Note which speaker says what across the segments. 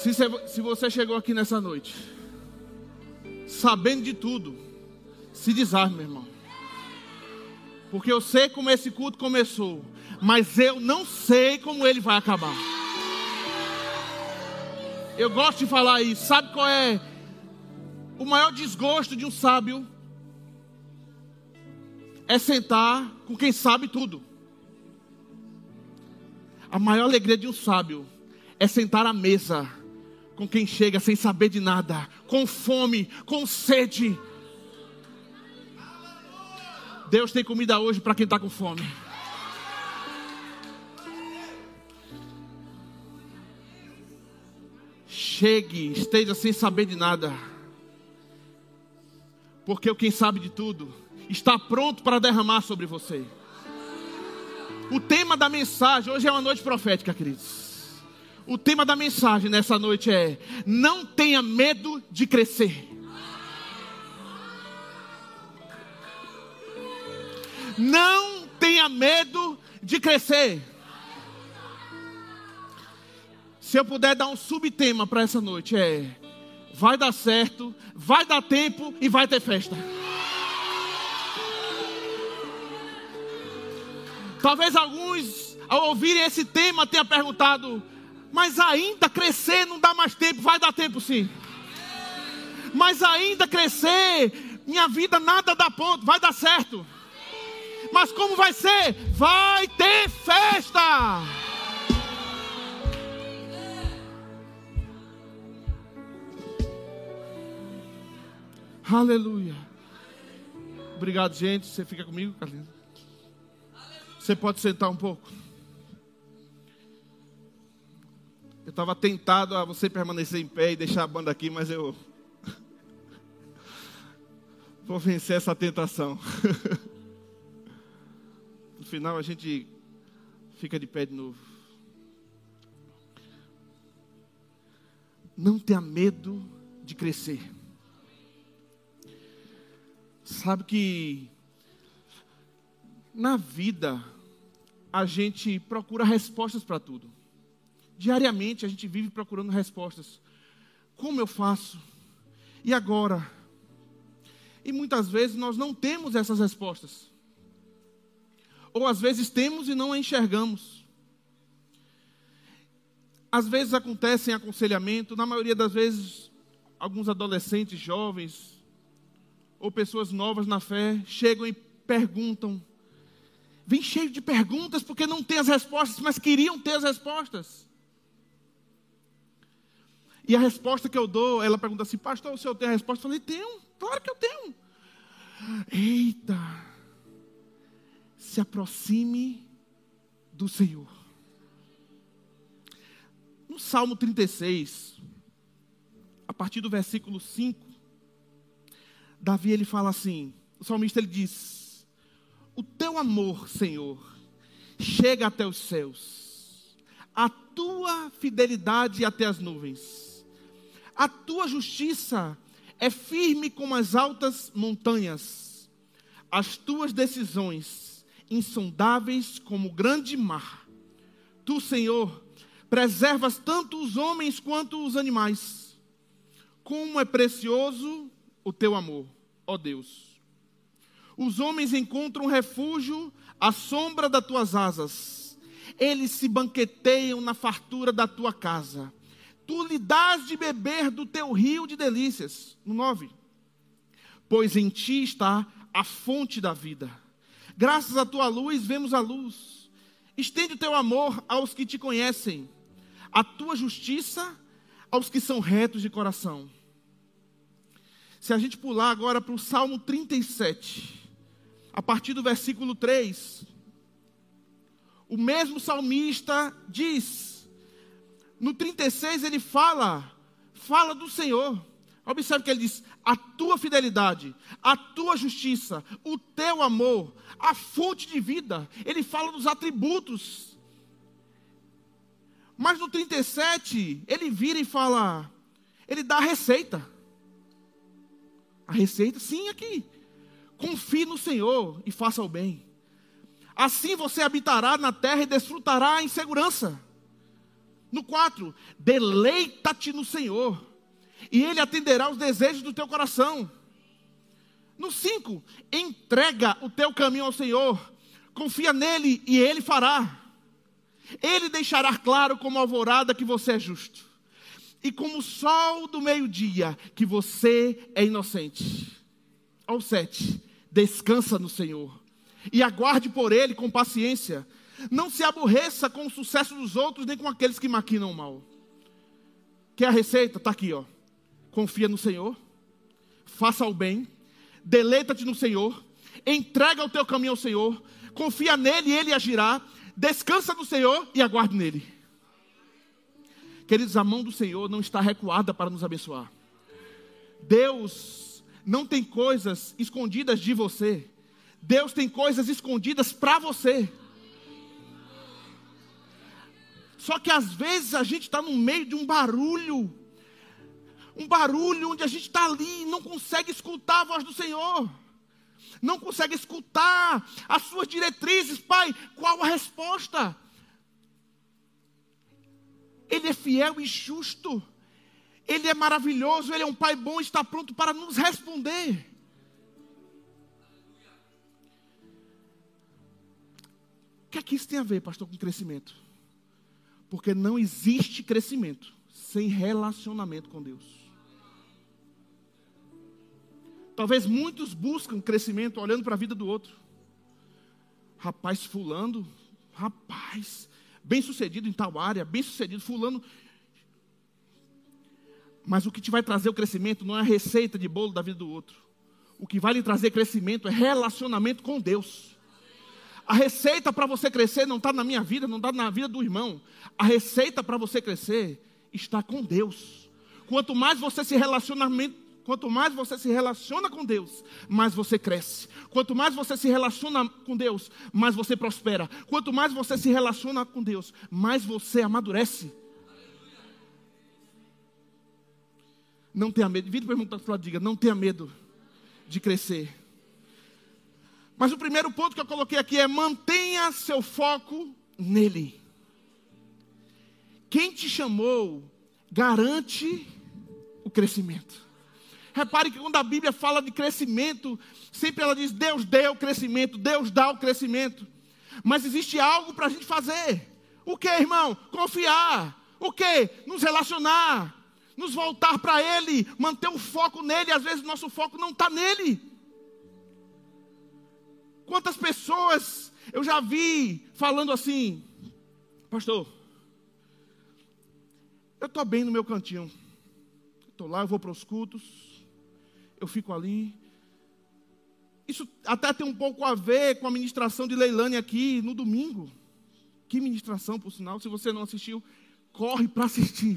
Speaker 1: Se você chegou aqui nessa noite sabendo de tudo, se desarme, meu irmão. Porque eu sei como esse culto começou, mas eu não sei como ele vai acabar. Eu gosto de falar isso. Sabe qual é o maior desgosto de um sábio? É sentar com quem sabe tudo. A maior alegria de um sábio é sentar à mesa com quem chega sem saber de nada, com fome, com sede. Deus tem comida hoje para quem está com fome. Chegue, esteja sem saber de nada. Porque o quem sabe de tudo está pronto para derramar sobre você. O tema da mensagem, hoje é uma noite profética, queridos. O tema da mensagem nessa noite é: não tenha medo de crescer. Não tenha medo de crescer. Se eu puder dar um subtema para essa noite é: vai dar certo, vai dar tempo e vai ter festa. Talvez alguns, ao ouvirem esse tema, tenham perguntado: mas ainda crescer não dá mais tempo? Vai dar tempo sim. Mas ainda crescer, minha vida nada dá ponto, vai dar certo. Mas como vai ser? Vai ter festa. Aleluia. Obrigado, gente. Você fica comigo, Carlinhos? Você pode sentar um pouco? Eu estava tentado a você permanecer em pé e deixar a banda aqui, mas eu vou vencer essa tentação. No final a gente fica de pé de novo. Não tenha medo de crescer. Sabe que na vida a gente procura respostas para tudo. Diariamente a gente vive procurando respostas. Como eu faço? E agora? E muitas vezes nós não temos essas respostas. Ou às vezes temos e não a enxergamos. Às vezes acontece em aconselhamento, na maioria das vezes alguns adolescentes, jovens ou pessoas novas na fé chegam e perguntam. Vem cheio de perguntas porque não tem as respostas, mas queriam ter as respostas. E a resposta que eu dou, ela pergunta assim: pastor, o senhor tem a resposta? Eu falei: tenho, claro que eu tenho. Eita, se aproxime do Senhor. No Salmo 36, a partir do versículo 5, Davi ele fala assim, o salmista ele diz: o teu amor, Senhor, chega até os céus, a tua fidelidade até as nuvens. A tua justiça é firme como as altas montanhas. As tuas decisões insondáveis como o grande mar. Tu, Senhor, preservas tanto os homens quanto os animais. Como é precioso o teu amor, ó Deus. Os homens encontram refúgio à sombra das tuas asas. Eles se banqueteiam na fartura da tua casa. Tu lhe dás de beber do teu rio de delícias. No 9. Pois em ti está a fonte da vida. Graças à tua luz vemos a luz. Estende o teu amor aos que te conhecem. A tua justiça aos que são retos de coração. Se a gente pular agora para o Salmo 37, a partir do versículo 3, o mesmo salmista diz... No 36 ele fala do Senhor. Observe que ele diz: a tua fidelidade, a tua justiça, o teu amor, a fonte de vida. Ele fala dos atributos. Mas no 37 ele vira e fala, ele dá a receita. A receita, sim, aqui. Confie no Senhor e faça o bem. Assim você habitará na terra e desfrutará em segurança. No 4, deleita-te no Senhor, e Ele atenderá os desejos do teu coração. No 5, entrega o teu caminho ao Senhor, confia nele e Ele fará. Ele deixará claro como alvorada que você é justo, e como o sol do meio-dia que você é inocente. Ao 7, descansa no Senhor, e aguarde por Ele com paciência. Não se aborreça com o sucesso dos outros, nem com aqueles que maquinam o mal. Quer a receita? Está aqui, ó. Confia no Senhor, faça o bem, deleita-te no Senhor, entrega o teu caminho ao Senhor, confia nele e Ele agirá, descansa no Senhor e aguarde nele. Queridos, a mão do Senhor não está recuada para nos abençoar. Deus não tem coisas escondidas de você. Deus tem coisas escondidas para você. Só que às vezes a gente está no meio de um barulho onde a gente está ali e não consegue escutar a voz do Senhor. Não consegue escutar as suas diretrizes. Pai, qual a resposta? Ele é fiel e justo. Ele é maravilhoso, Ele é um Pai bom e está pronto para nos responder. O que é que isso tem a ver, pastor, com crescimento? Porque não existe crescimento sem relacionamento com Deus. Talvez muitos buscam crescimento olhando para a vida do outro. Rapaz, fulano, bem sucedido em tal área, bem sucedido, fulano. Mas o que te vai trazer o crescimento não é a receita de bolo da vida do outro. O que vai lhe trazer crescimento é relacionamento com Deus. A receita para você crescer não está na minha vida, não está na vida do irmão. A receita para você crescer está com Deus. Quanto mais você se relaciona com Deus, mais você cresce. Quanto mais você se relaciona com Deus, mais você prospera. Quanto mais você se relaciona com Deus, mais você amadurece. Não tenha medo. Vira para o irmão que está do lado, diga, não tenha medo de crescer. Mas o primeiro ponto que eu coloquei aqui é: mantenha seu foco nele. Quem te chamou garante o crescimento. Repare que quando a Bíblia fala de crescimento, sempre ela diz: Deus deu o crescimento, Deus dá o crescimento. Mas existe algo para a gente fazer. O que, irmão? Confiar. O que? Nos relacionar. Nos voltar para Ele. Manter o foco nele. Às vezes o nosso foco não está nele. Quantas pessoas eu já vi falando assim: pastor, eu estou bem no meu cantinho. Estou lá, eu vou para os cultos, eu fico ali. Isso até tem um pouco a ver com a ministração de Leilane aqui no domingo. Que ministração, por sinal. Se você não assistiu, corre para assistir.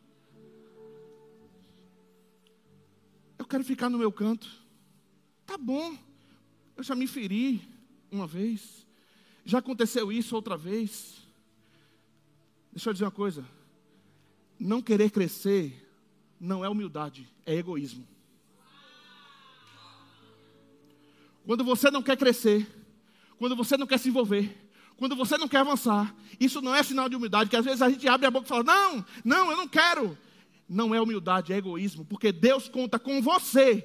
Speaker 1: Eu quero ficar no meu canto. Tá bom. Eu já me feri uma vez. Já aconteceu isso outra vez. Deixa eu dizer uma coisa. Não querer crescer não é humildade, é egoísmo. Quando você não quer crescer, quando você não quer se envolver, quando você não quer avançar, isso não é sinal de humildade, que às vezes a gente abre a boca e fala: não, eu não quero. Não é humildade, é egoísmo, porque Deus conta com você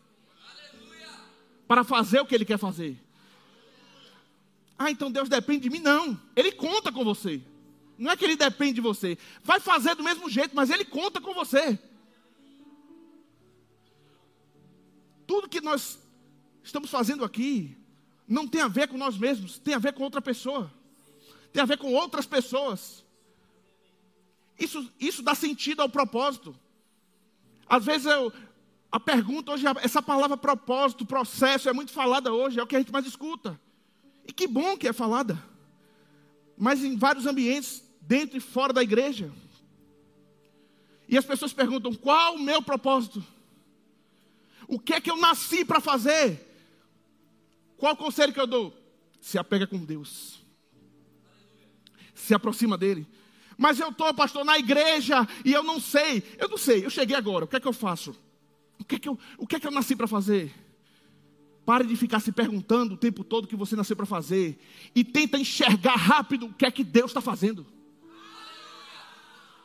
Speaker 1: para fazer o que Ele quer fazer. Então Deus depende de mim? Não, Ele conta com você. Não é que Ele depende de você. Vai fazer do mesmo jeito, mas Ele conta com você. Tudo que nós estamos fazendo aqui não tem a ver com nós mesmos, tem a ver com outra pessoa. Tem a ver com outras pessoas. Isso dá sentido ao propósito. Às vezes a pergunta hoje, essa palavra propósito, processo, é muito falada hoje, é o que a gente mais escuta. E que bom que é falada. Mas em vários ambientes, dentro e fora da igreja. E as pessoas perguntam: qual o meu propósito? O que é que eu nasci para fazer? Qual o conselho que eu dou? Se apega com Deus. Se aproxima dEle. Mas eu estou, pastor, na igreja e eu não sei. Eu cheguei agora, o que é que eu faço? O que é que eu nasci para fazer? Pare de ficar se perguntando o tempo todo o que você nasceu para fazer. E tenta enxergar rápido o que é que Deus está fazendo.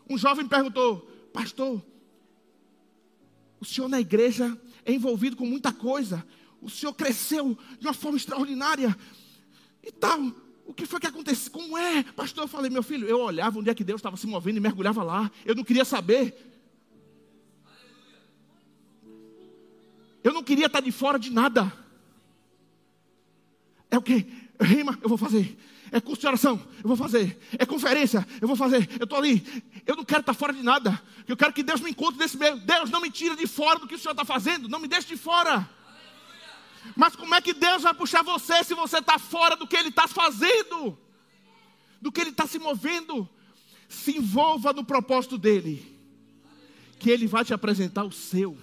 Speaker 1: Um jovem perguntou: pastor, o senhor na igreja é envolvido com muita coisa. O senhor cresceu de uma forma extraordinária e tal. O que foi que aconteceu? Como é? Pastor, eu falei: meu filho, eu olhava onde é que Deus estava se movendo e mergulhava lá. Eu não queria saber. Eu não queria estar de fora de nada. É o quê? Rima, eu vou fazer. É curso de oração, eu vou fazer. É conferência, eu vou fazer. Eu estou ali. Eu não quero estar fora de nada. Eu quero que Deus me encontre nesse meio. Deus, não me tira de fora do que o Senhor está fazendo. Não me deixe de fora. Mas como é que Deus vai puxar você se você está fora do que Ele está fazendo? Do que Ele está se movendo? Se envolva no propósito dEle, que Ele vai te apresentar o seu.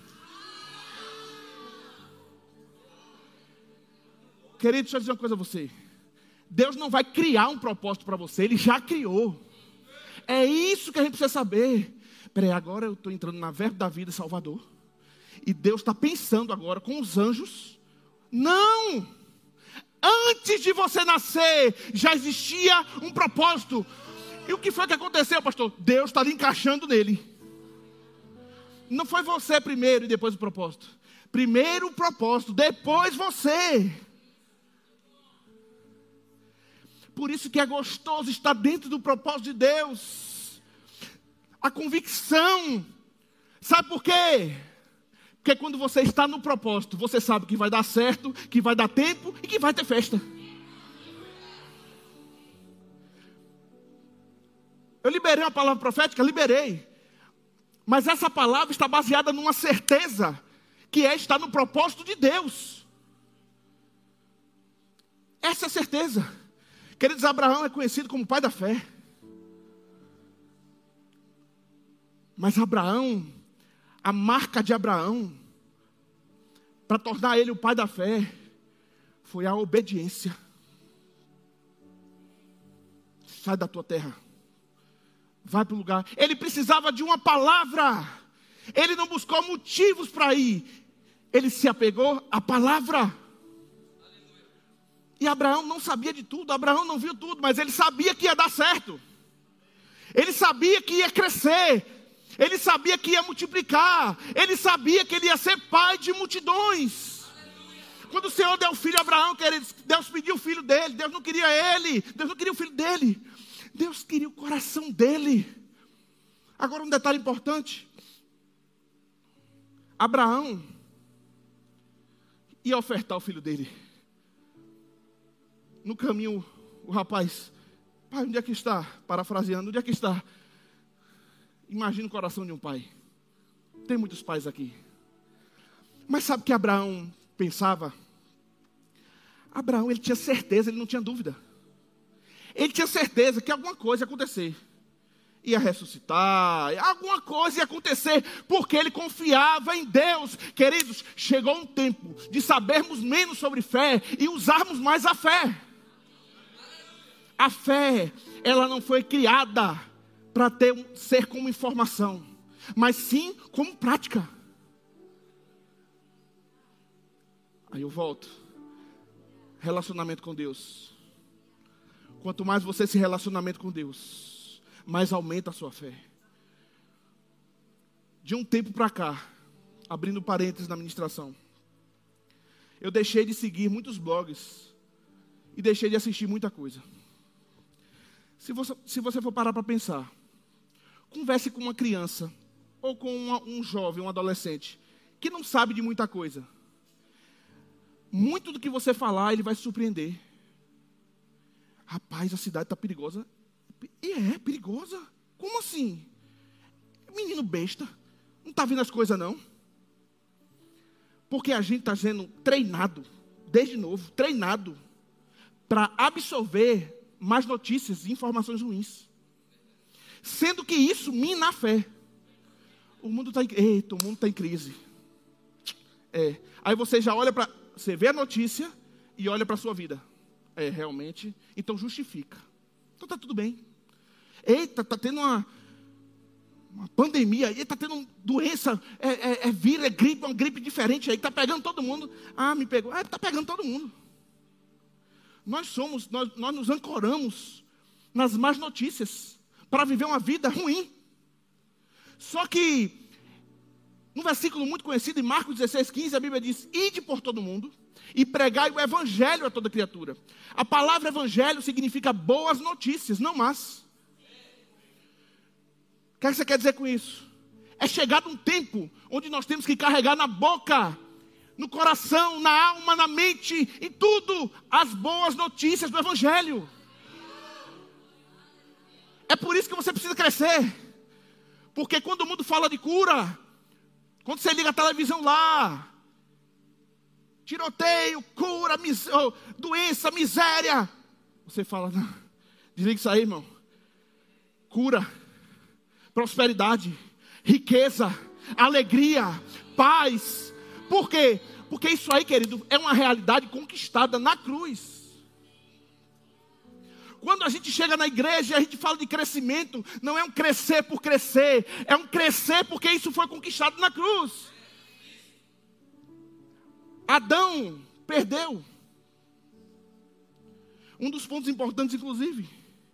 Speaker 1: Querido, deixa eu dizer uma coisa a você. Deus não vai criar um propósito para você, Ele já criou. É isso que a gente precisa saber. Peraí, agora eu estou entrando na Verbo da Vida Salvador. E Deus está pensando agora com os anjos. Não! Antes de você nascer, já existia um propósito. E o que foi que aconteceu, pastor? Deus está lhe encaixando nele. Não foi você primeiro e depois o propósito. Primeiro o propósito, depois você. Por isso que é gostoso estar dentro do propósito de Deus. A convicção. Sabe por quê? Porque quando você está no propósito, você sabe que vai dar certo, que vai dar tempo e que vai ter festa. Eu liberei uma palavra profética? Liberei. Mas essa palavra está baseada numa certeza, que é estar no propósito de Deus. Essa é a certeza. Queridos, Abraão é conhecido como pai da fé. Mas Abraão, a marca de Abraão, para tornar ele o pai da fé, foi a obediência. Sai da tua terra. Vai para o lugar. Ele precisava de uma palavra. Ele não buscou motivos para ir. Ele se apegou à palavra. E Abraão não sabia de tudo, Abraão não viu tudo, mas ele sabia que ia dar certo. Ele sabia que ia crescer. Ele sabia que ia multiplicar. Ele sabia que ele ia ser pai de multidões. Quando o Senhor deu o filho a Abraão, queridos, Deus pediu o filho dele. Deus não queria ele. Deus não queria o filho dele. Deus queria o coração dele. Agora um detalhe importante. Abraão ia ofertar o filho dele. No caminho, o rapaz: pai, onde é que está? Parafraseando, onde é que está? Imagina o coração de um pai. Tem muitos pais aqui. Mas sabe o que Abraão pensava? Abraão, ele tinha certeza, ele não tinha dúvida. Ele tinha certeza que alguma coisa ia acontecer. Ia ressuscitar, alguma coisa ia acontecer, porque ele confiava em Deus. Queridos, chegou um tempo de sabermos menos sobre fé e usarmos mais a fé. A fé, ela não foi criada para ser como informação, mas sim como prática. Aí eu volto. Relacionamento com Deus. Quanto mais você se relacionamento com Deus, mais aumenta a sua fé. De um tempo para cá, abrindo parênteses na ministração, eu deixei de seguir muitos blogs e deixei de assistir muita coisa. Se você for parar para pensar, converse com uma criança ou com um jovem, um adolescente que não sabe de muita coisa. Muito do que você falar, ele vai se surpreender. Rapaz, a cidade está perigosa. E é perigosa? Como assim? Menino besta. Não está vendo as coisas não? Porque a gente está sendo treinado, desde novo, treinado para absorver mais notícias e informações ruins. Sendo que isso mina a fé. O mundo está em crise. Aí você já olha para... Você vê a notícia e olha para a sua vida. Realmente. Então justifica. Então está tudo bem. Eita, está tendo uma pandemia. Eita, está tendo doença. Vírus, é gripe, uma gripe diferente aí. Está pegando todo mundo. Ah, me pegou. Está pegando todo mundo. Nós nos ancoramos nas más notícias para viver uma vida ruim. Só que, no versículo muito conhecido, em Marcos 16:15, a Bíblia diz: ide por todo mundo e pregai o evangelho a toda criatura. A palavra evangelho significa boas notícias, não más. O que você quer dizer com isso? É chegado um tempo onde nós temos que carregar na boca, no coração, na alma, na mente, em tudo, as boas notícias do evangelho. É por isso que você precisa crescer. Porque quando o mundo fala de cura, quando você liga a televisão lá, tiroteio, cura, doença, miséria, você fala, não, desliga isso aí, irmão. Cura, prosperidade, riqueza, alegria, paz. Por quê? Porque isso aí, querido, é uma realidade conquistada na cruz. Quando a gente chega na igreja e a gente fala de crescimento, não é um crescer por crescer, é um crescer porque isso foi conquistado na cruz. Adão perdeu. Um dos pontos importantes, inclusive,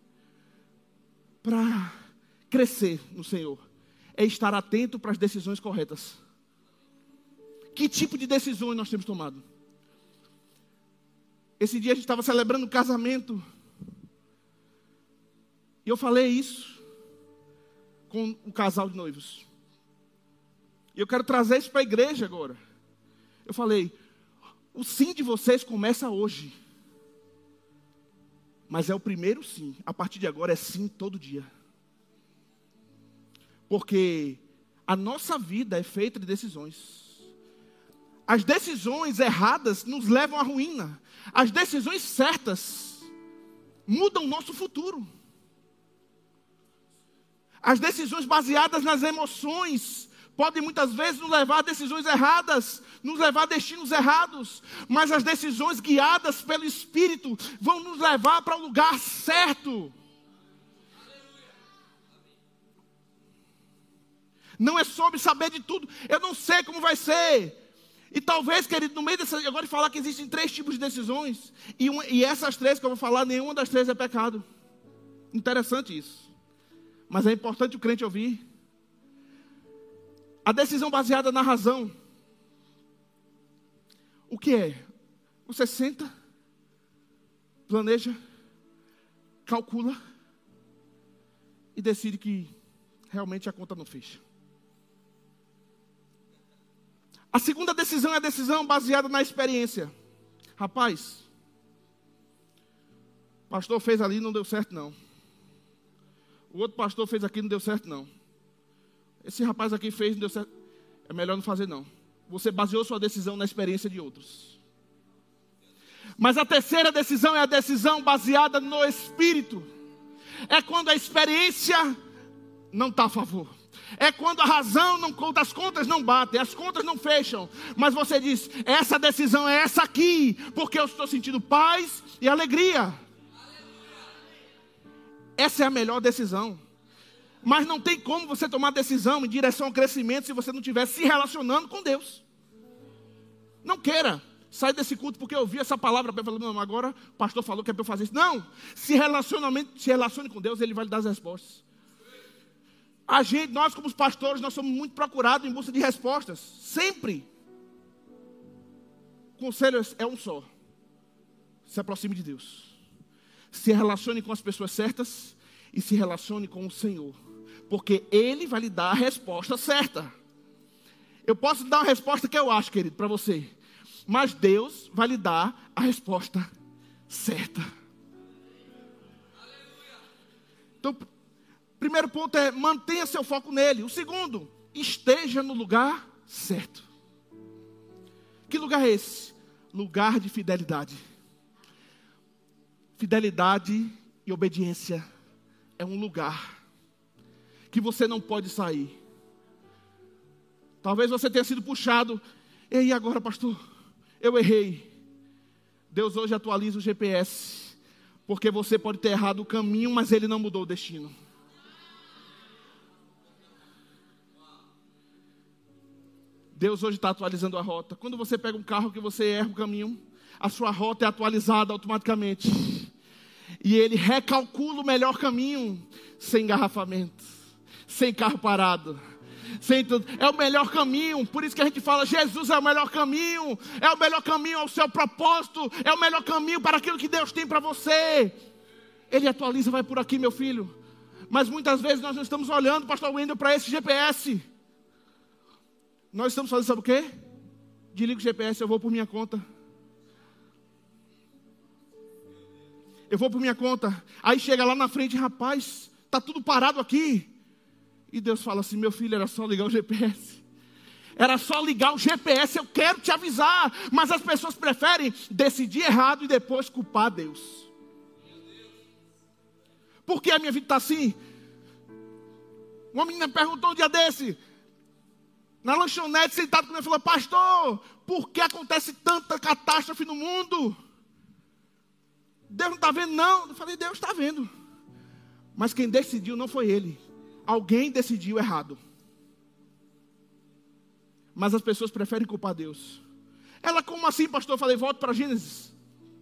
Speaker 1: para crescer no Senhor, é estar atento para as decisões corretas. Que tipo de decisões nós temos tomado? Esse dia a gente estava celebrando o casamento. E eu falei isso com o casal de noivos. E eu quero trazer isso para a igreja agora. Eu falei, o sim de vocês começa hoje. Mas é o primeiro sim. A partir de agora é sim todo dia. Porque a nossa vida é feita de decisões. As decisões erradas nos levam à ruína. As decisões certas mudam o nosso futuro. As decisões baseadas nas emoções podem muitas vezes nos levar a decisões erradas, nos levar a destinos errados. Mas as decisões guiadas pelo Espírito vão nos levar para o lugar certo. Não é sobre saber de tudo. Eu não sei como vai ser. E talvez, querido, no meio dessa... Eu gosto de falar que existem 3 tipos de decisões. E essas 3 que eu vou falar, nenhuma das 3 é pecado. Interessante isso. Mas é importante o crente ouvir. A decisão baseada na razão. O que é? Você senta, planeja, calcula e decide que realmente a conta não fecha. A segunda decisão é a decisão baseada na experiência. Rapaz, o pastor fez ali e não deu certo não. O outro pastor fez aqui e não deu certo não. Esse rapaz aqui fez e não deu certo. É melhor não fazer não. Você baseou sua decisão na experiência de outros. Mas a terceira decisão é a decisão baseada no Espírito. É quando a experiência não está a favor. É quando a razão não conta, as contas não batem, as contas não fecham. Mas você diz, essa decisão é essa aqui, porque eu estou sentindo paz e alegria. Essa é a melhor decisão. Mas não tem como você tomar decisão em direção ao crescimento se você não estiver se relacionando com Deus. Não queira sair desse culto porque eu ouvi essa palavra. Eu falei, não, agora o pastor falou que é para eu fazer isso. Não, se relacione com Deus, Ele vai lhe dar as respostas. Nós como os pastores, nós somos muito procurados em busca de respostas. Sempre. O conselho é um só. Se aproxime de Deus. Se relacione com as pessoas certas e se relacione com o Senhor. Porque Ele vai lhe dar a resposta certa. Eu posso dar uma resposta que eu acho, querido, para você. Mas Deus vai lhe dar a resposta certa. Então, primeiro ponto é mantenha seu foco nele. O segundo, esteja no lugar certo. Que lugar é esse? Lugar de fidelidade. Fidelidade e obediência é um lugar que você não pode sair. Talvez você tenha sido puxado. E agora, pastor? Eu errei. Deus hoje atualiza o GPS. Porque você pode ter errado o caminho, mas Ele não mudou o destino. Deus hoje está atualizando a rota. Quando você pega um carro que você erra o caminho, a sua rota é atualizada automaticamente. E Ele recalcula o melhor caminho, sem engarrafamento, sem carro parado, É o melhor caminho. Por isso que a gente fala, Jesus é o melhor caminho. É o melhor caminho ao seu propósito. É o melhor caminho para aquilo que Deus tem para você. Ele atualiza, vai por aqui, meu filho. Mas muitas vezes nós não estamos olhando, pastor Wendel, para esse GPS. Nós estamos fazendo, sabe o quê? Desliga o GPS, eu vou por minha conta. Eu vou por minha conta. Aí chega lá na frente, rapaz, está tudo parado aqui. E Deus fala assim, meu filho, era só ligar o GPS. Era só ligar o GPS, eu quero te avisar. Mas as pessoas preferem decidir errado e depois culpar Deus. Por que a minha vida está assim? Uma menina perguntou um dia desse, na lanchonete, sentado comigo, falou, pastor, por que acontece tanta catástrofe no mundo? Deus não está vendo, não. Eu falei, Deus está vendo. Mas quem decidiu não foi ele. Alguém decidiu errado. Mas as pessoas preferem culpar Deus. Ela, como assim, pastor? Eu falei, volta para Gênesis.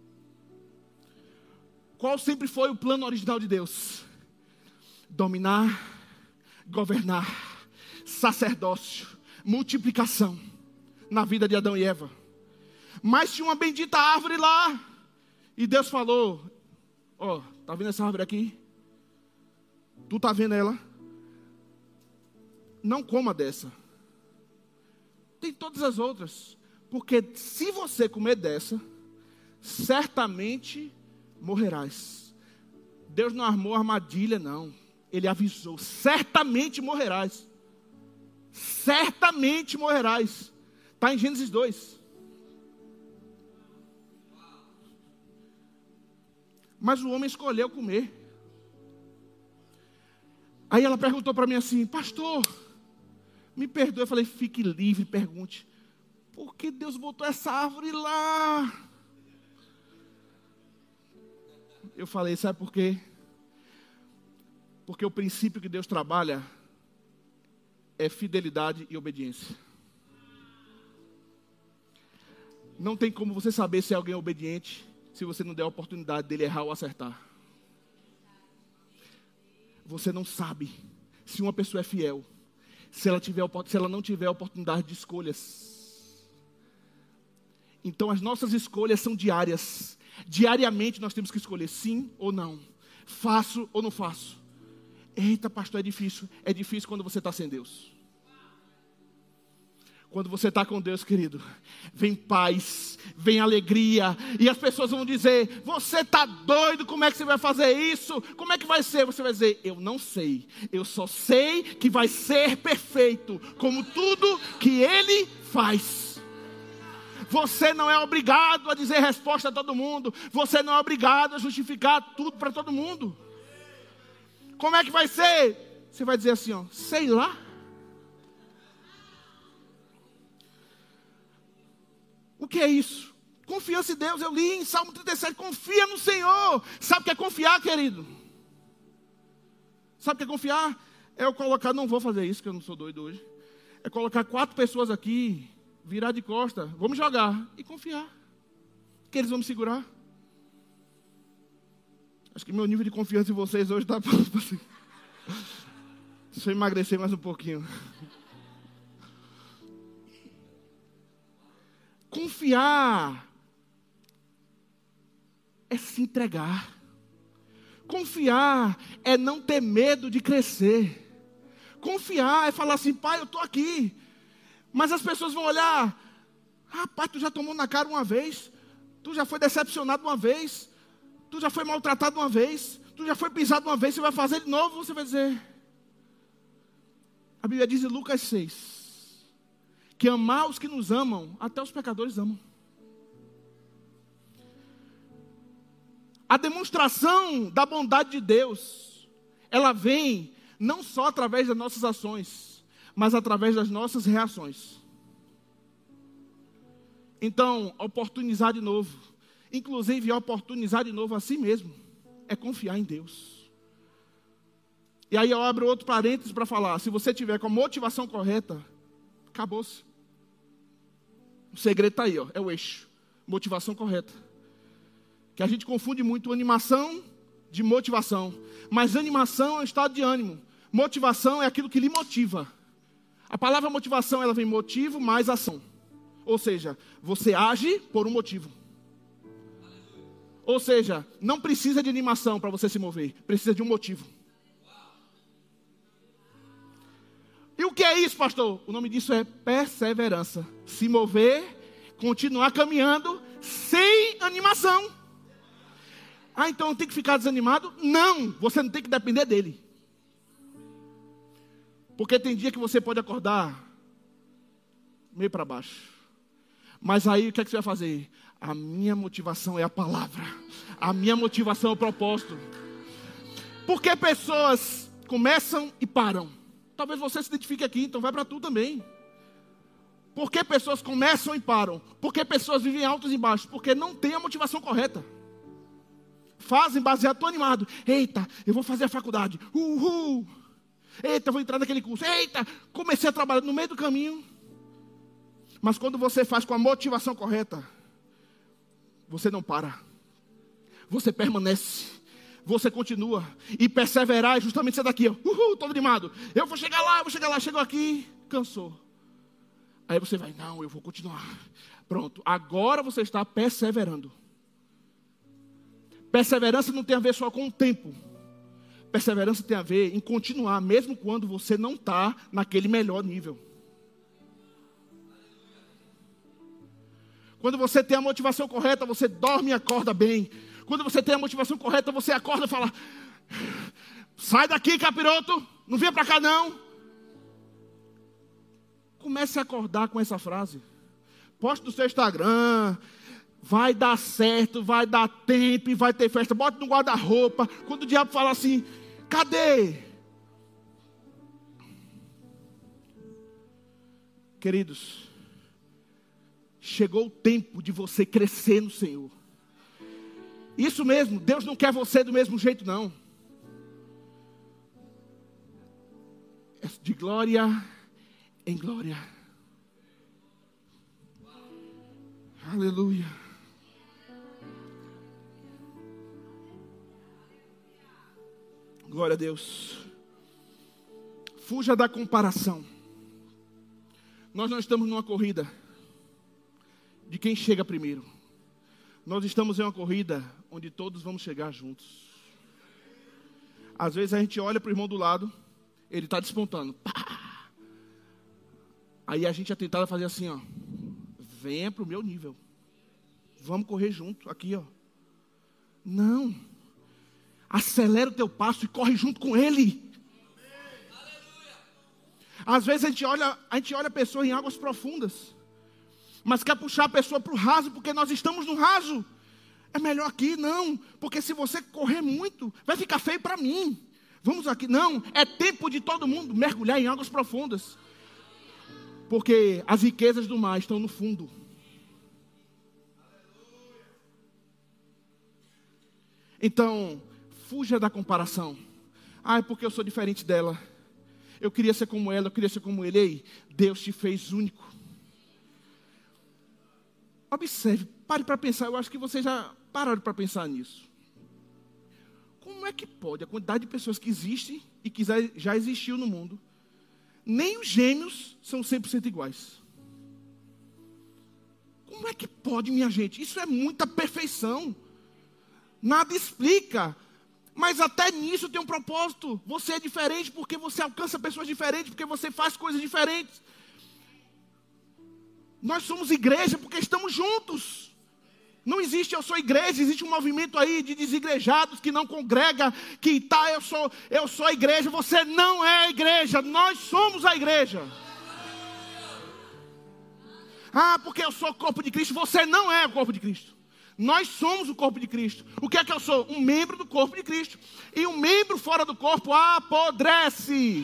Speaker 1: Qual sempre foi o plano original de Deus? Dominar, governar, sacerdócio, multiplicação na vida de Adão e Eva. Mas tinha uma bendita árvore lá. E Deus falou, ó, tá vendo essa árvore aqui? Tu tá vendo ela? Não coma dessa. Tem todas as outras. Porque se você comer dessa, certamente morrerás. Deus não armou armadilha, não. Ele avisou, certamente morrerás. Certamente morrerás. Está em Gênesis 2. Mas o homem escolheu comer. Aí ela perguntou para mim assim, pastor, me perdoe. Eu falei, fique livre, pergunte. Por que Deus botou essa árvore lá? Eu falei, sabe por quê? Porque o princípio que Deus trabalha é fidelidade e obediência. Não tem como você saber se alguém é obediente se você não der a oportunidade dele errar ou acertar. Você não sabe se uma pessoa é fiel se ela não tiver a oportunidade de escolhas. Então as nossas escolhas são diárias. Diariamente nós temos que escolher sim ou não. Faço ou não faço. Eita, pastor, é difícil. É difícil quando você está sem Deus. Quando você está com Deus, querido, vem paz, vem alegria. E as pessoas vão dizer, você está doido, como é que você vai fazer isso? Como é que vai ser? Você vai dizer, eu não sei. Eu só sei que vai ser perfeito, como tudo que Ele faz. Você não é obrigado a dizer resposta a todo mundo. Você não é obrigado a justificar tudo para todo mundo. Como é que vai ser? Você vai dizer assim, ó, sei lá. O que é isso? Confiança em Deus. Eu li em Salmo 37, confia no Senhor. Sabe o que é confiar, querido? Sabe o que é confiar? É eu colocar, não vou fazer isso, que eu não sou doido hoje. É colocar 4 pessoas aqui, virar de costa, vamos jogar e confiar. Que eles vão me segurar. Acho que meu nível de confiança em vocês hoje está assim. Deixa eu emagrecer mais um pouquinho. Confiar é se entregar. Confiar é não ter medo de crescer. Confiar é falar assim, pai, eu estou aqui. Mas as pessoas vão olhar, rapaz, tu já tomou na cara uma vez, tu já foi decepcionado uma vez, tu já foi maltratado uma vez, tu já foi pisado uma vez, você vai fazer de novo, você vai dizer. A Bíblia diz em Lucas 6, que amar os que nos amam, até os pecadores amam. A demonstração da bondade de Deus, ela vem não só através das nossas ações, mas através das nossas reações. Então, oportunizar de novo, inclusive oportunizar de novo a si mesmo, é confiar em Deus. E aí eu abro outro parênteses para falar, se você tiver com a motivação correta, acabou-se. O segredo está aí, ó, é o eixo. Motivação correta. Que a gente confunde muito animação de motivação. Mas animação é um estado de ânimo. Motivação é aquilo que lhe motiva. A palavra motivação, ela vem motivo mais ação. Ou seja, você age por um motivo. Ou seja, não precisa de animação para você se mover, precisa de um motivo. E o que é isso, pastor? O nome disso é perseverança. Se mover, continuar caminhando sem animação. Ah, então tem que ficar desanimado? Não, você não tem que depender dele. Porque tem dia que você pode acordar meio para baixo. Mas aí o que é que você vai fazer? A minha motivação é a palavra. A minha motivação é o propósito. Porque pessoas começam e param. Talvez você se identifique aqui, então vai para tu também. Por que pessoas começam e param? Porque pessoas vivem altos e baixos? Porque não tem a motivação correta. Fazem baseado, estou animado. Eita, eu vou fazer a faculdade. Uhul. Eita, vou entrar naquele curso. Eita, comecei a trabalhar no meio do caminho. Mas quando você faz com a motivação correta, você não para. Você permanece. Você continua. E perseverar é justamente isso daqui. Uhul, estou animado. Eu vou chegar lá. Chegou aqui, cansou. Aí você vai, não, eu vou continuar. Pronto, agora você está perseverando. Perseverança não tem a ver só com o tempo. Perseverança tem a ver em continuar, mesmo quando você não está naquele melhor nível. Quando você tem a motivação correta, você dorme e acorda bem. Quando você tem a motivação correta, você acorda e fala: sai daqui, capiroto, não venha para cá não. Comece a acordar com essa frase. Poste no seu Instagram. Vai dar certo, vai dar tempo, vai ter festa. Bote no guarda-roupa. Quando o diabo fala assim: cadê? Queridos, chegou o tempo de você crescer no Senhor. Isso mesmo, Deus não quer você do mesmo jeito não. É de glória em glória. Aleluia. Glória a Deus. Fuja da comparação. Nós não estamos numa corrida de quem chega primeiro. Nós estamos em uma corrida onde todos vamos chegar juntos. Às vezes a gente olha para o irmão do lado, ele está despontando. Pá! Aí a gente é tentado fazer assim, ó. Venha para o meu nível. Vamos correr junto, aqui, ó. Não. Acelera o teu passo e corre junto com ele. Às vezes a gente olha a pessoa em águas profundas, mas quer puxar a pessoa para o raso, porque nós estamos no raso. É melhor aqui, não. Porque se você correr muito, vai ficar feio para mim. Vamos aqui, não. É tempo de todo mundo mergulhar em águas profundas. Porque as riquezas do mar estão no fundo. Então, fuja da comparação. Ah, é porque eu sou diferente dela. Eu queria ser como ela, eu queria ser como ele. Ei, Deus te fez único. Observe, pare para pensar. Eu acho que vocês já pararam para pensar nisso. Como é que pode a quantidade de pessoas que existem e que já existiu no mundo, nem os gêmeos são 100% iguais? Como é que pode, minha gente? Isso é muita perfeição. Nada explica. Mas até nisso tem um propósito. Você é diferente porque você alcança pessoas diferentes, porque você faz coisas diferentes. Nós somos igreja porque estamos juntos. Não existe eu sou igreja, existe um movimento aí de desigrejados que não congrega, que tá, eu sou a igreja. Você não é a igreja, nós somos a igreja. Ah, porque eu sou o corpo de Cristo. Você não é o corpo de Cristo. Nós somos o corpo de Cristo. O que é que eu sou? Um membro do corpo de Cristo. E um membro fora do corpo apodrece.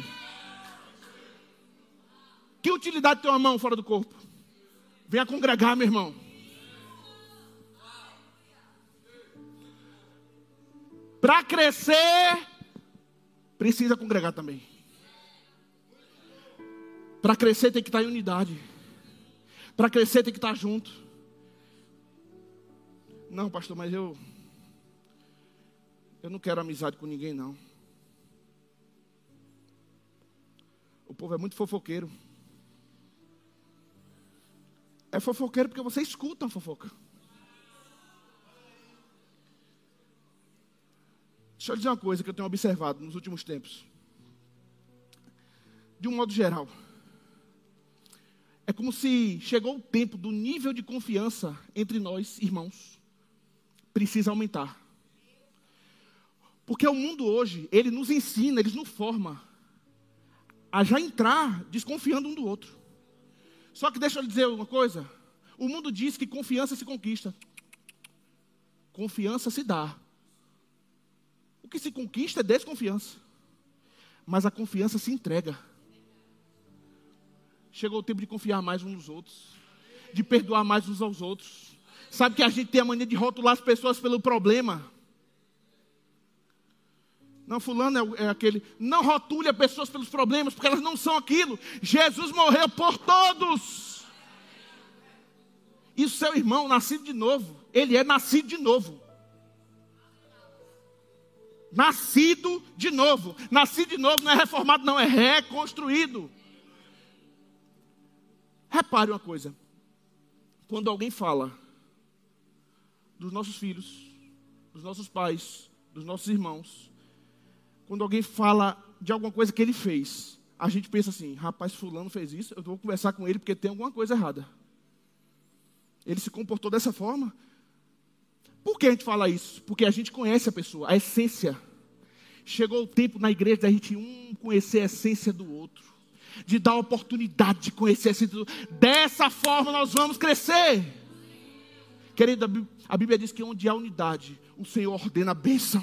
Speaker 1: Que utilidade tem uma mão fora do corpo? Venha congregar, meu irmão. Para crescer, precisa congregar também. Para crescer tem que estar em unidade. Para crescer tem que estar junto. Não, pastor, mas eu não quero amizade com ninguém, não. O povo é muito fofoqueiro. É fofoqueiro porque você escuta a fofoca. Deixa eu dizer uma coisa que eu tenho observado nos últimos tempos. De um modo geral. É como se chegou o tempo do nível de confiança entre nós, irmãos, precisa aumentar. Porque o mundo hoje, ele nos ensina, ele nos forma a já entrar desconfiando um do outro. Só que deixa eu lhe dizer uma coisa. O mundo diz que confiança se conquista. Confiança se dá. O que se conquista é desconfiança. Mas a confiança se entrega. Chegou o tempo de confiar mais uns nos outros. De perdoar mais uns aos outros. Sabe que a gente tem a mania de rotular as pessoas pelo problema. Não, fulano é aquele. Não rotule as pessoas pelos problemas, porque elas não são aquilo. Jesus morreu por todos. E o seu irmão, nascido de novo, ele é nascido de novo. Nascido de novo. Nascido de novo não é reformado, não, é reconstruído. Repare uma coisa. Quando alguém fala dos nossos filhos, dos nossos pais, dos nossos irmãos, quando alguém fala de alguma coisa que ele fez, a gente pensa assim, rapaz, fulano fez isso, eu vou conversar com ele porque tem alguma coisa errada. Ele se comportou dessa forma. Por que a gente fala isso? Porque a gente conhece a pessoa, a essência. Chegou o tempo na igreja da gente conhecer a essência do outro. De dar a oportunidade de conhecer a essência do outro. Dessa forma nós vamos crescer. Querido, a Bíblia diz que onde há unidade, o Senhor ordena a bênção.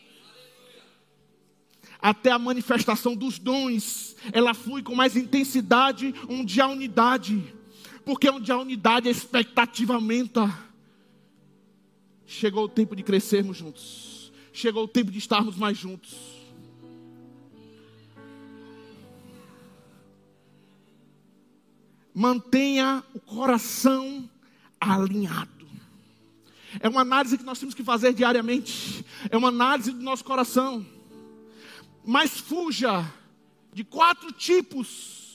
Speaker 1: Até a manifestação dos dons, ela flui com mais intensidade onde há unidade. Porque onde há unidade, a expectativa aumenta. Chegou o tempo de crescermos juntos. Chegou o tempo de estarmos mais juntos. Mantenha o coração alinhado. É uma análise que nós temos que fazer diariamente. É uma análise do nosso coração. Mas fuja de 4 tipos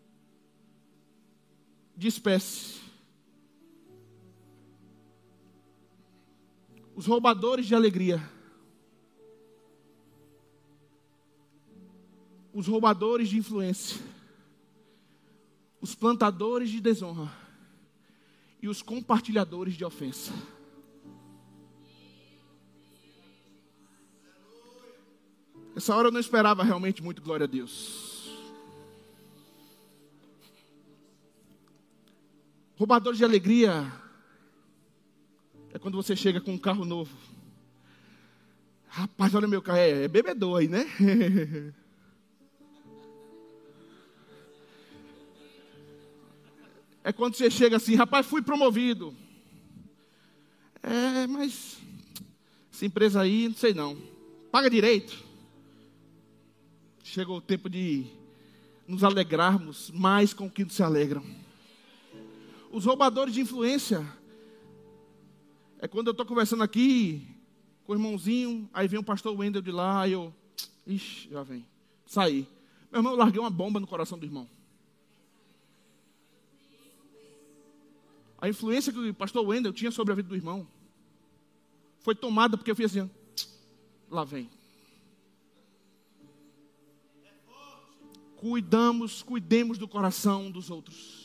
Speaker 1: de espécie. Os roubadores de alegria. Os roubadores de influência. Os plantadores de desonra. E os compartilhadores de ofensa. Essa hora eu não esperava realmente muito, glória a Deus. Roubadores de alegria é quando você chega com um carro novo. Rapaz, olha meu carro, é bebedor aí, né? É quando você chega assim, rapaz, fui promovido. Mas essa empresa aí, não sei não. Paga direito. Chegou o tempo de nos alegrarmos mais com o que se alegram. Os roubadores de influência é quando eu estou conversando aqui com o irmãozinho, aí vem o pastor Wendel de lá, aí eu, já vem, saí. Meu irmão, eu larguei uma bomba no coração do irmão. A influência que o pastor Wendel tinha sobre a vida do irmão foi tomada porque eu fiz assim, lá vem. Cuidemos do coração dos outros.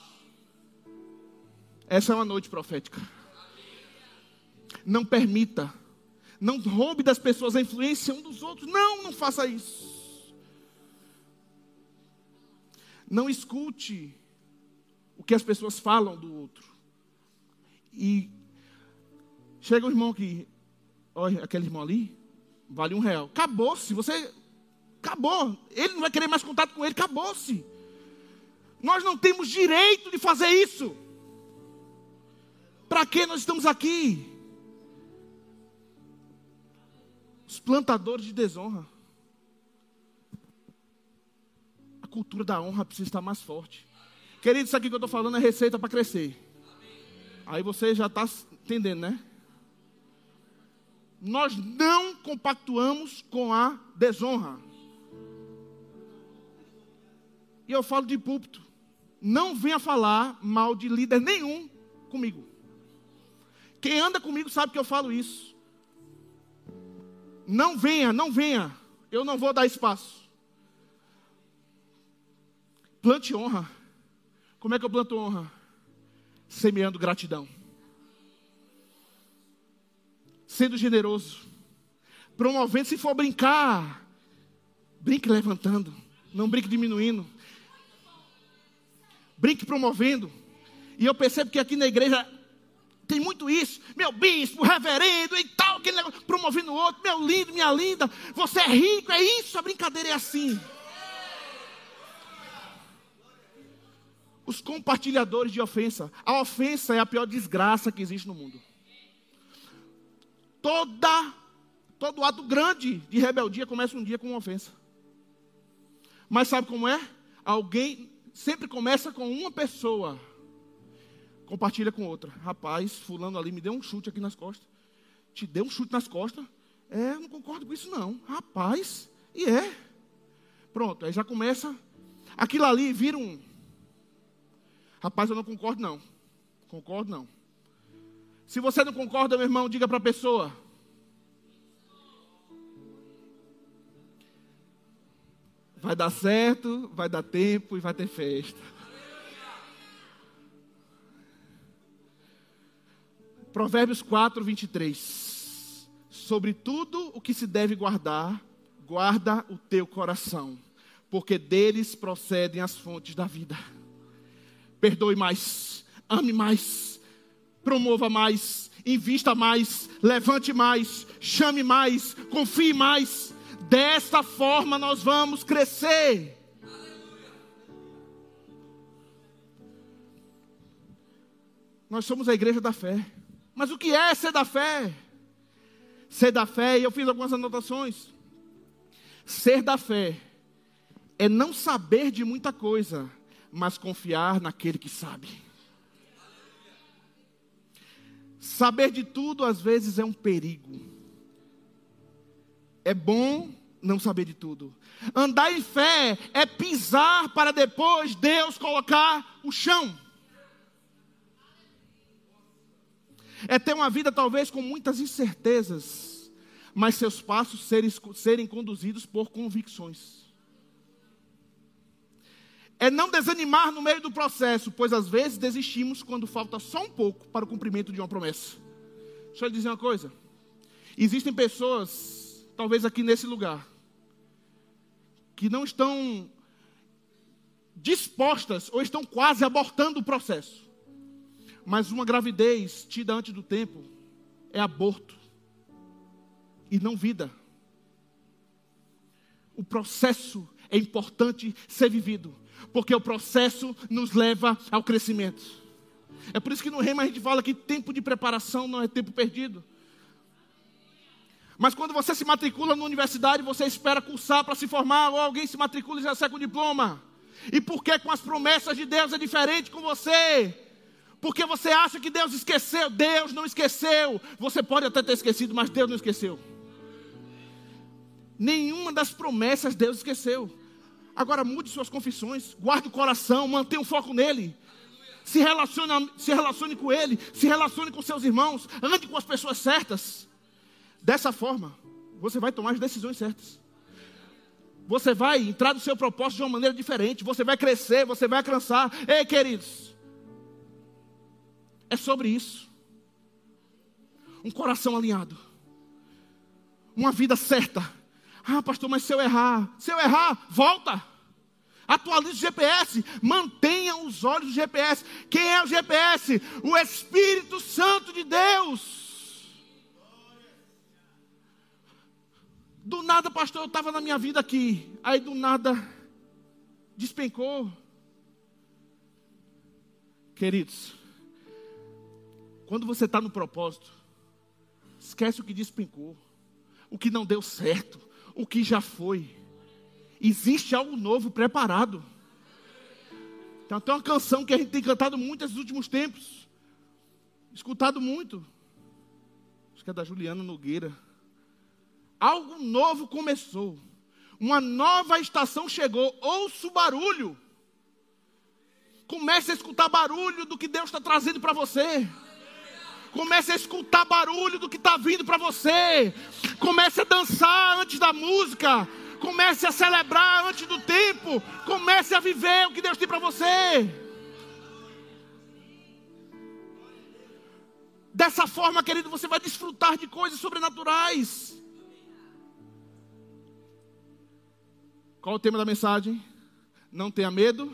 Speaker 1: Essa é uma noite profética. Não permita. Não roube das pessoas a influência um dos outros. Não faça isso. Não escute o que as pessoas falam do outro. E chega um irmão aqui. Olha, aquele irmão ali, vale R$1. Acabou-se, acabou. Ele não vai querer mais contato com ele, acabou-se. Nós não temos direito de fazer isso. Para que nós estamos aqui? Os plantadores de desonra. A cultura da honra precisa estar mais forte. Querido, isso aqui que eu estou falando é receita para crescer. Aí você já está entendendo, né? Nós não compactuamos com a desonra. E eu falo de púlpito. não venha falar mal de líder nenhum comigo. Quem anda comigo sabe que eu falo isso. Não venha, não venha. Eu não vou dar espaço. Plante honra. Como é que eu planto honra? Semeando gratidão. Sendo generoso. Promovendo, se for brincar, brinque levantando. Não brinque diminuindo. Brinque promovendo. E eu percebo que aqui na igreja tem muito isso. Meu bispo, reverendo e tal, aquele negócio, promovendo o outro. Meu lindo, minha linda, você é rico, é isso, a brincadeira é assim. Os compartilhadores de ofensa. A ofensa é a pior desgraça que existe no mundo. Todo ato grande de rebeldia começa um dia com uma ofensa. Mas sabe como é? Alguém sempre começa com uma pessoa. Compartilha com outra. Rapaz, fulano ali me deu um chute aqui nas costas. Te deu um chute nas costas? Eu não concordo com isso não. Rapaz, e é. Pronto, aí já começa. Aquilo ali vira um... Rapaz, eu não concordo não. Concordo não. Se você não concorda, meu irmão, diga para a pessoa. Vai dar certo, vai dar tempo e vai ter festa. Provérbios 4, 23. Sobre tudo o que se deve guardar, guarda o teu coração, porque deles procedem as fontes da vida. Perdoe mais, ame mais, promova mais, invista mais, levante mais, chame mais, confie mais. Desta forma nós vamos crescer. Nós somos a igreja da fé. Mas o que é ser da fé? Ser da fé, e eu fiz algumas anotações. Ser da fé é não saber de muita coisa, mas confiar naquele que sabe. Saber de tudo às vezes é um perigo. É bom não saber de tudo. Andar em fé é pisar para depois Deus colocar o chão. É ter uma vida talvez com muitas incertezas, mas seus passos serem conduzidos por convicções. É não desanimar no meio do processo, pois às vezes desistimos quando falta só um pouco para o cumprimento de uma promessa. Deixa eu lhe dizer uma coisa. Existem pessoas, talvez aqui nesse lugar, que não estão dispostas ou estão quase abortando o processo. Mas uma gravidez tida antes do tempo é aborto e não vida. O processo é importante ser vivido, porque o processo nos leva ao crescimento. É por isso que no Rema a gente fala que tempo de preparação não é tempo perdido. Mas quando você se matricula na universidade, você espera cursar para se formar, ou alguém se matricula e já sai com diploma. E por que com as promessas de Deus é diferente com você? Porque você acha que Deus esqueceu. Deus não esqueceu. Você pode até ter esquecido, mas Deus não esqueceu. Nenhuma das promessas Deus esqueceu. Agora mude suas confissões, guarde o coração, mantenha o foco nele. Se relacione com ele, se relacione com seus irmãos, ande com as pessoas certas. Dessa forma, você vai tomar as decisões certas. Você vai entrar no seu propósito de uma maneira diferente. Você vai crescer, você vai alcançar. Ei, queridos, é sobre isso. Um coração alinhado. Uma vida certa. Ah, pastor, mas se eu errar, volta. Atualize o GPS, mantenha os olhos do GPS. Quem é o GPS? O Espírito Santo de Deus. Do nada, pastor, eu estava na minha vida aqui. Aí do nada, despencou. Queridos, quando você está no propósito, esquece o que despencou, o que não deu certo, o que já foi. Existe algo novo preparado. Então tem uma canção que a gente tem cantado muito nesses últimos tempos. Escutado muito. Acho que é da Juliana Nogueira. Algo novo começou. Uma nova estação chegou. Ouça o barulho. Comece a escutar barulho do que Deus está trazendo para você. Comece a escutar barulho do que está vindo para você. Comece a dançar antes da música. Comece a celebrar antes do tempo. Comece a viver o que Deus tem para você. Dessa forma, querido, você vai desfrutar de coisas sobrenaturais. Qual é o tema da mensagem? Não tenha medo.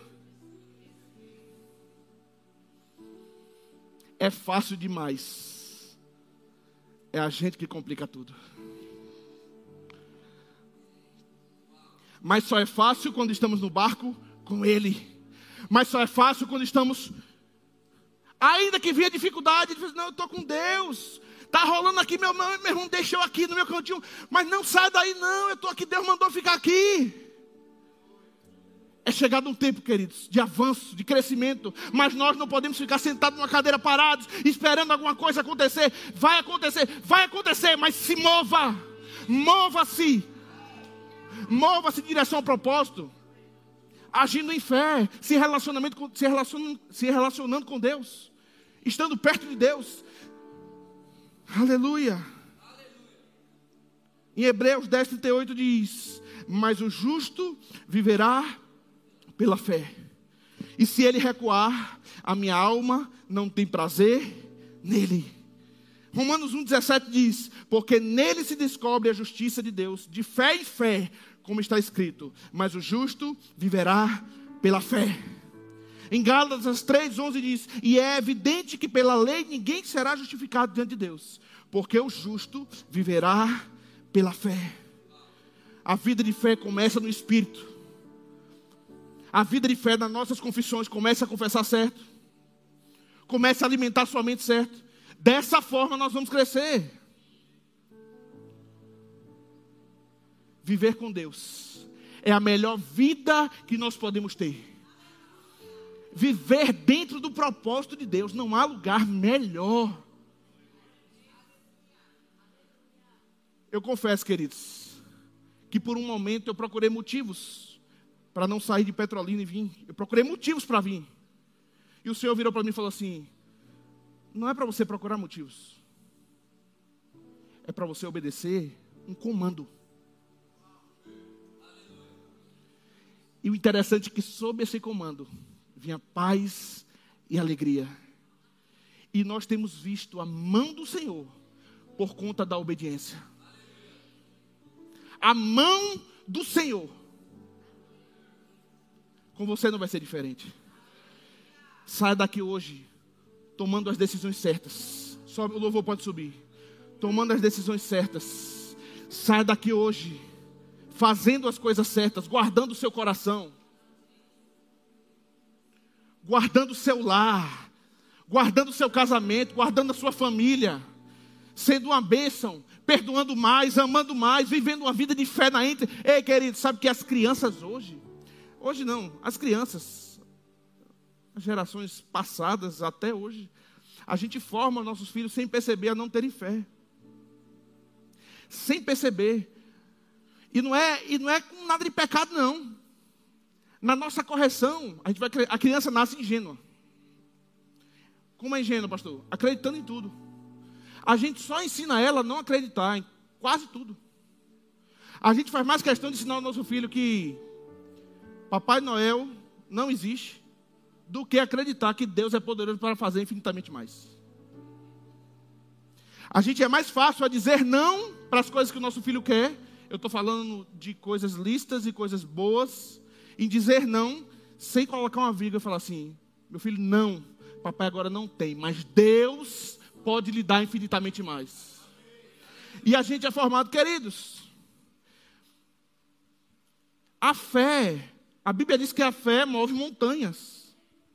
Speaker 1: É fácil demais. É a gente que complica tudo. Mas só é fácil quando estamos no barco com Ele. Mas só é fácil quando estamos... Ainda que venha dificuldade, ele diz, não, eu estou com Deus. Está rolando aqui, meu irmão deixou aqui no meu cantinho. Mas não sai daí não, eu estou aqui, Deus mandou ficar aqui. É chegado um tempo, queridos, de avanço, de crescimento. Mas nós não podemos ficar sentados numa cadeira parados, esperando alguma coisa acontecer. Vai acontecer, mas se mova. Mova-se. Mova-se em direção ao propósito. Agindo em fé, se relacionando com Deus. Estando perto de Deus. Aleluia. Em Hebreus 10:38 diz, mas o justo viverá pela fé. E se ele recuar, a minha alma não tem prazer nele. Romanos 1:17 diz, porque nele se descobre a justiça de Deus, de fé em fé, como está escrito, mas o justo viverá pela fé. Em Gálatas 3:11 diz, e é evidente que pela lei ninguém será justificado diante de Deus, porque o justo viverá pela fé. A vida de fé começa no Espírito. A vida de fé nas nossas confissões, comece a confessar certo. Comece a alimentar sua mente certo. Dessa forma nós vamos crescer. Viver com Deus é a melhor vida que nós podemos ter. Viver dentro do propósito de Deus, não há lugar melhor. Eu confesso, queridos, que por um momento eu procurei motivos para não sair de Petrolina e vir. Eu procurei motivos para vir. E o Senhor virou para mim e falou assim, não é para você procurar motivos. É para você obedecer um comando. E o interessante é que sob esse comando vinha paz e alegria. E nós temos visto a mão do Senhor por conta da obediência. A mão do Senhor. Com você não vai ser diferente. Saia daqui hoje, tomando as decisões certas. Só o louvor pode subir. Tomando as decisões certas. Saia daqui hoje, fazendo as coisas certas, guardando o seu coração. Guardando o seu lar. Guardando o seu casamento, guardando a sua família. Sendo uma bênção, perdoando mais, amando mais, vivendo uma vida de fé na entre. Ei, querido, sabe que as crianças hoje não, as crianças, as gerações passadas até hoje, a gente forma nossos filhos sem perceber a não terem fé. Sem perceber. E não é com nada de pecado, não. Na nossa correção, a criança nasce ingênua. Como é ingênua, pastor? Acreditando em tudo. A gente só ensina ela a não acreditar em quase tudo. A gente faz mais questão de ensinar ao nosso filho que Papai Noel não existe, do que acreditar que Deus é poderoso para fazer infinitamente mais. A gente é mais fácil a dizer não para as coisas que o nosso filho quer. Eu estou falando de coisas listas e coisas boas. Em dizer não, sem colocar uma vírgula e falar assim, meu filho, não, papai agora não tem, mas Deus pode lhe dar infinitamente mais. E a gente é formado, queridos. A fé... A Bíblia diz que a fé move montanhas.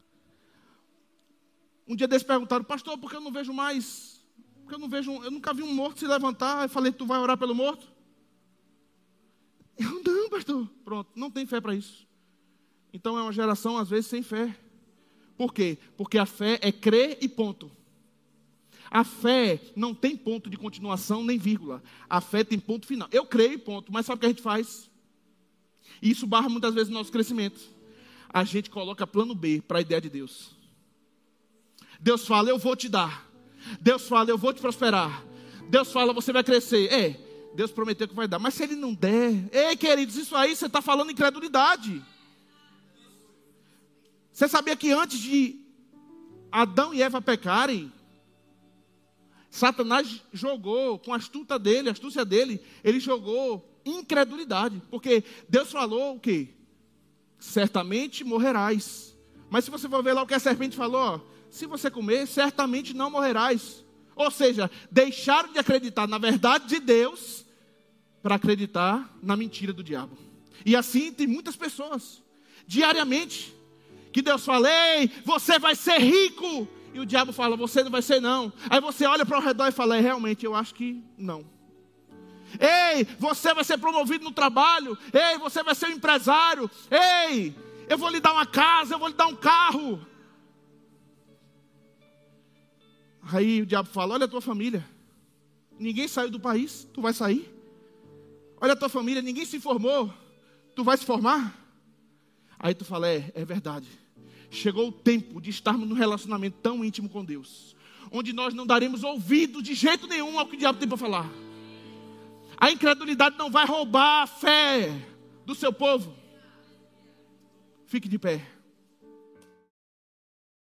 Speaker 1: Um dia desses perguntaram, pastor, por que eu não vejo mais? Porque eu nunca vi um morto se levantar. Eu falei, tu vai orar pelo morto? Eu não, pastor. Pronto, não tem fé para isso. Então é uma geração, às vezes, sem fé. Por quê? Porque a fé é crer e ponto. A fé não tem ponto de continuação nem vírgula. A fé tem ponto final. Eu creio e ponto. Mas sabe o que a gente faz? E isso barra muitas vezes o nosso crescimento. a gente coloca plano B para a ideia de Deus. Deus fala, eu vou te dar. Deus fala, eu vou te prosperar. Deus fala, você vai crescer. Deus prometeu que vai dar. Mas se Ele não der... Ei, queridos, isso aí você está falando incredulidade. Você sabia que antes de Adão e Eva pecarem, Satanás jogou com a astúcia dele, ele jogou incredulidade. Porque Deus falou o quê? Certamente morrerás. Mas se você for ver lá o que a serpente falou, se você comer, certamente não morrerás. Ou seja, deixaram de acreditar na verdade de Deus para acreditar na mentira do diabo. E assim tem muitas pessoas, diariamente, que Deus fala, ei, você vai ser rico. E o diabo fala, você não vai ser não. Aí você olha para o redor e fala, realmente, eu acho que não. Ei, você vai ser promovido no trabalho. Ei, você vai ser um empresário. Ei, eu vou lhe dar uma casa, eu vou lhe dar um carro. Aí o diabo fala, olha a tua família. Ninguém saiu do país, tu vai sair. Olha a tua família, ninguém se formou, tu vai se formar. Aí tu fala, é verdade. Chegou o tempo de estarmos num relacionamento tão íntimo com Deus, onde nós não daremos ouvido de jeito nenhum ao que o diabo tem para falar. A incredulidade não vai roubar a fé do seu povo. Fique de pé.